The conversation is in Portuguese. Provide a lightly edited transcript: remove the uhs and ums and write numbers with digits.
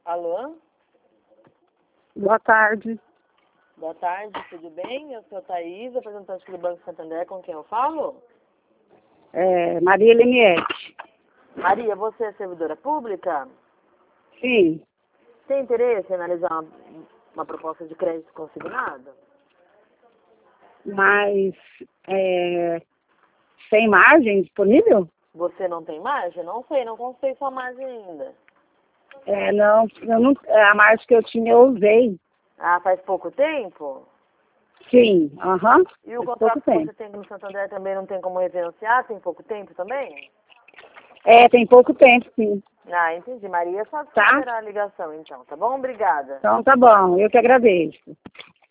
Alô? Boa tarde. Boa tarde, tudo bem? Eu sou a Thaís, representante do Banco Santander, com quem eu falo? Maria Leniette. Maria, você é servidora pública? Sim, Tem interesse em analisar uma proposta de crédito consignado? mas sem margem disponível? Você não tem margem? Não sei, não consultei sua margem ainda. Não, eu não, a margem que eu tinha eu usei. Ah, faz pouco tempo? Sim, aham. E o Faz contrato pouco que tempo. você tem no Santander também não tem como referenciar? Tem pouco tempo também? Tem pouco tempo, sim. Ah, entendi. Maria, só Tá? esperar a ligação então, tá bom? Obrigada. Então tá bom, eu que agradeço.